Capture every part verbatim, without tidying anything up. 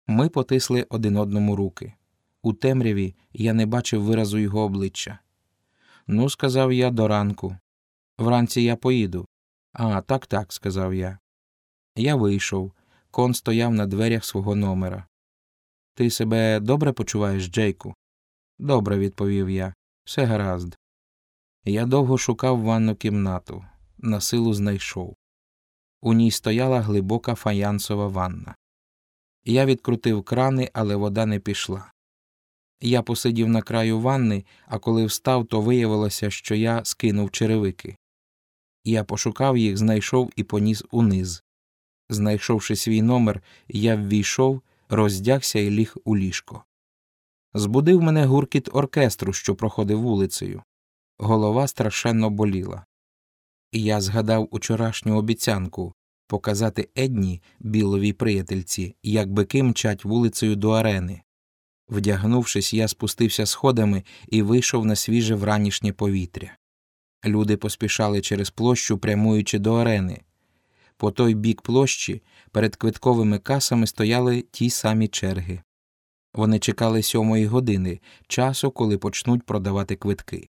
Ми потисли один одному руки. У темряві я не бачив виразу його обличчя. «Ну, – сказав я, – до ранку. Вранці я поїду». «А, так-так», – сказав я. Я вийшов. Кон стояв на дверях свого номера. «Ти себе добре почуваєш, Джейку?» «Добре», – відповів я. «Все гаразд». Я довго шукав ванну кімнату. Насилу знайшов. У ній стояла глибока фаянсова ванна. Я відкрутив крани, але вода не пішла. Я посидів на краю ванни, а коли встав, то виявилося, що я скинув черевики. Я пошукав їх, знайшов і поніс униз. Знайшовши свій номер, я ввійшов, роздягся і ліг у ліжко. Збудив мене гуркіт оркестру, що проходив вулицею. Голова страшенно боліла. І я згадав учорашню обіцянку показати Едні, Біловій приятельці, як бики мчать вулицею до арени. Вдягнувшись, я спустився сходами і вийшов на свіже вранішнє повітря. Люди поспішали через площу, прямуючи до арени. По той бік площі перед квитковими касами стояли ті самі черги. Вони чекали сьомої години, часу, коли почнуть продавати квитки.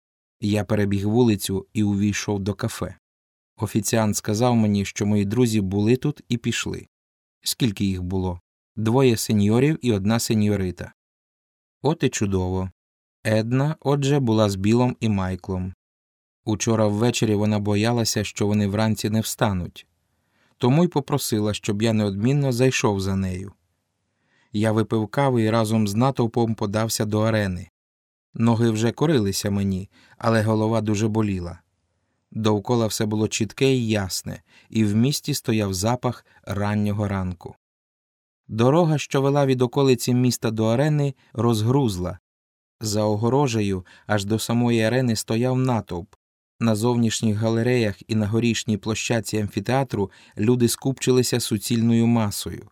Я перебіг вулицю і увійшов до кафе. Офіціант сказав мені, що мої друзі були тут і пішли. Скільки їх було? Двоє сеньорів і одна сеньорита. От і чудово. Една, отже, була з Білом і Майклом. Учора ввечері вона боялася, що вони вранці не встануть. Тому й попросила, щоб я неодмінно зайшов за нею. Я випив кави і разом з натовпом подався до арени. Ноги вже корилися мені, але голова дуже боліла. Довкола все було чітке і ясне, і в місті стояв запах раннього ранку. Дорога, що вела від околиці міста до арени, розгрузла. За огорожею аж до самої арени стояв натовп. На зовнішніх галереях і на горішній площадці амфітеатру люди скупчилися суцільною масою.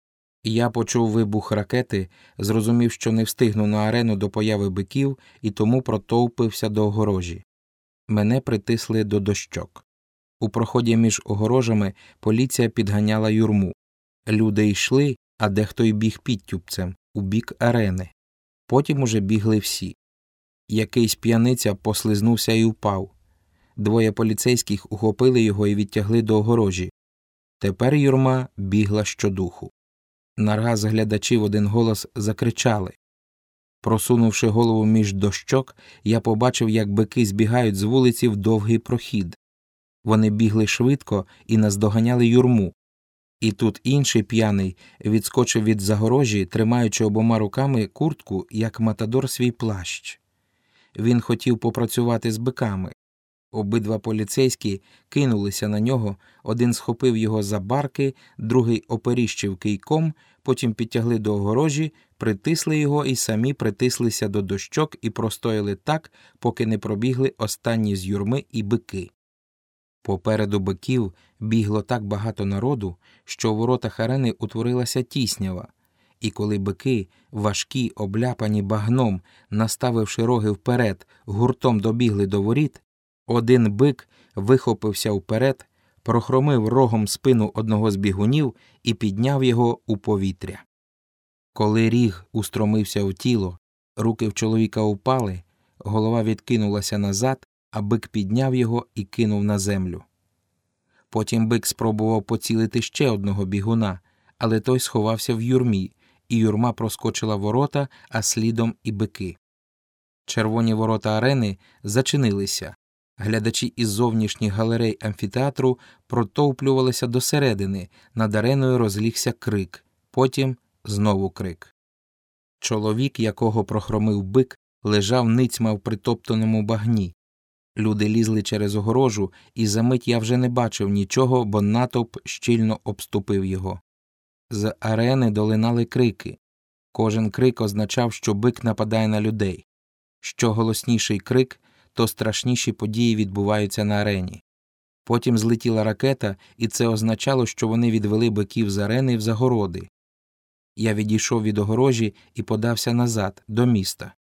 Я почув вибух ракети, зрозумів, що не встигну на арену до появи биків, і тому протовпився до огорожі. Мене притисли до дощок. У проході між огорожами поліція підганяла юрму. Люди йшли, а дехто й біг підтюпцем, у бік арени. Потім уже бігли всі. Якийсь п'яниця послизнувся і впав. Двоє поліцейських ухопили його і відтягли до огорожі. Тепер юрма бігла щодуху. Нараз глядачі в один голос закричали. Просунувши голову між дощок, я побачив, як бики збігають з вулиці в довгий прохід. Вони бігли швидко і наздоганяли юрму. І тут інший п'яний відскочив від загорожі, тримаючи обома руками куртку, як матадор свій плащ. Він хотів попрацювати з биками. Обидва поліцейські кинулися на нього, один схопив його за барки, другий оперіщив кийком, потім підтягли до огорожі, притисли його і самі притислися до дощок і простояли так, поки не пробігли останні з юрми і бики. Попереду биків бігло так багато народу, що у воротах арени утворилася тіснява, і коли бики, важкі, обляпані багном, наставивши роги вперед, гуртом добігли до воріт, один бик вихопився вперед, прохромив рогом спину одного з бігунів і підняв його у повітря. Коли ріг устромився в тіло, руки в чоловіка упали, голова відкинулася назад, а бик підняв його і кинув на землю. Потім бик спробував поцілити ще одного бігуна, але той сховався в юрмі, і юрма проскочила ворота, а слідом і бики. Червоні ворота арени зачинилися. Глядачі із зовнішніх галерей амфітеатру протовплювалися до середини, над ареною розлігся крик, потім знову крик. Чоловік, якого прохромив бик, лежав ницьма в притоптаному багні. Люди лізли через огорожу, і за мить я вже не бачив нічого, бо натовп щільно обступив його. З арени долинали крики. Кожен крик означав, що бик нападає на людей. Що голосніший крик, то страшніші події відбуваються на арені. Потім злетіла ракета, і це означало, що вони відвели биків з арени в загороди. Я відійшов від огорожі і подався назад, до міста.